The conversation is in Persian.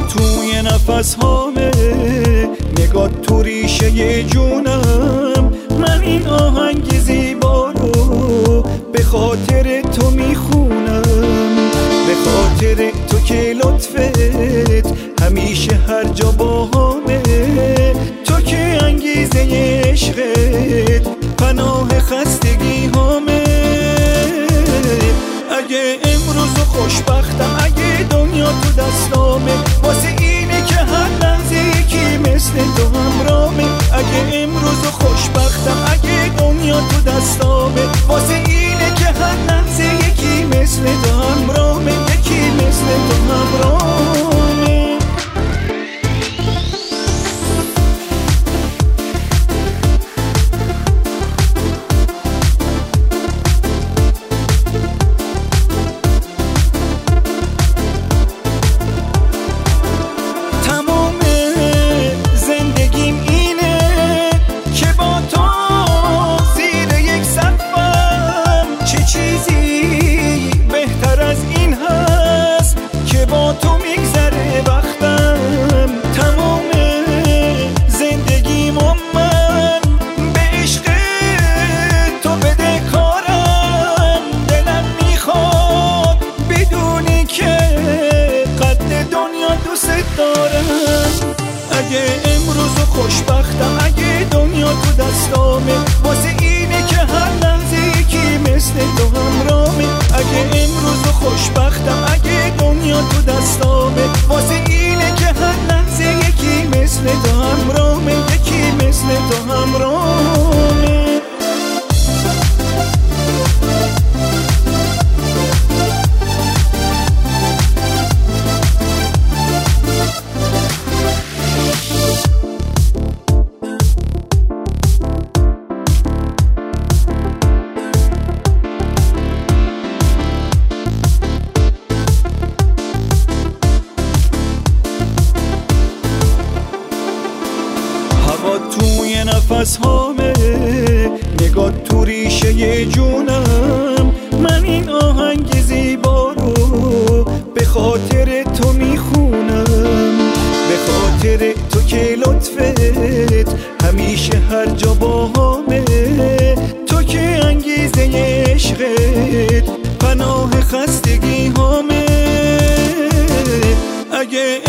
توی نفس هامه، نگاه تو ریشه جونم. من این آهنگ زیبا رو به خاطر تو میخونم، به خاطر تو که لطفت همیشه هر جا باهامه. تو که انگیزه عشقت پناه خستگی هامه. اگه امروز خوشبختم، اگه دنیا تو دستامه، واسه اینه که هر لحظه یکی مثل تو همرامه. اگه امروز خوشبختم، اگه دنیا تو دستامه، واسه اینه که هر لحظه یکی مثل تو همرامه، یکی مثل تو همرامه. اگه امروز خوشبختم، اگه دنیا تو دستامه، واسه اینه که هر لحظه یکی مثل تو همرامه. اگه امروز خوشبختم، اگه دنیا تو دستامه، واسه اینه که هر لحظه یکی مثل تو همرامه، یکی مثل تو همرامه. توی نفس هامه، نگاه تو ریشه جونم. من این آهنگ زیبا رو به خاطر تو میخونم، به خاطر تو که لطفت همیشه هر جا باهامه. تو که انگیزه عشقت پناه خستگی هامه. اگه